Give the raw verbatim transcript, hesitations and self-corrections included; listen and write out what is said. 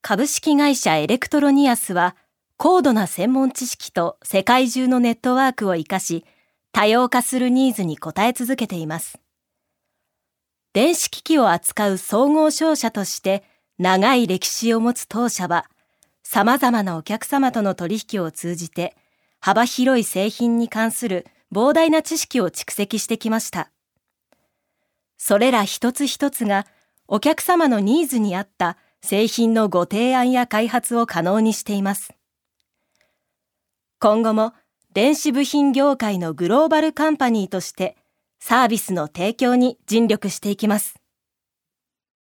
株式会社エレクトロニアスは、高度な専門知識と世界中のネットワークを生かし、多様化するニーズに応え続けています。電子機器を扱う総合商社として長い歴史を持つ当社は、様々なお客様との取引を通じて、幅広い製品に関する膨大な知識を蓄積してきました。それら一つ一つが、お客様のニーズに合った製品のご提案や開発を可能にしています。今後も電子部品業界のグローバルカンパニーとしてサービスの提供に尽力していきます。